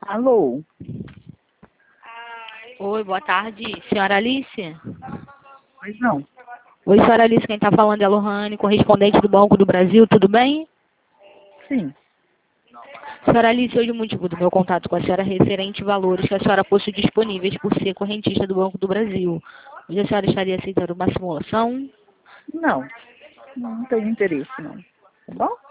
Alô? Oi, boa tarde. Senhora Alice? Pois não. Oi, senhora Alice, quem está falando é a Lohane, correspondente do Banco do Brasil, tudo bem? Sim. Senhora Alice, hoje o motivo do meu contato com a senhora é referente a valores que a senhora possui disponíveis por ser correntista do Banco do Brasil. Hoje a senhora estaria aceitando uma simulação? Não. Não tenho interesse, não. Tá bom?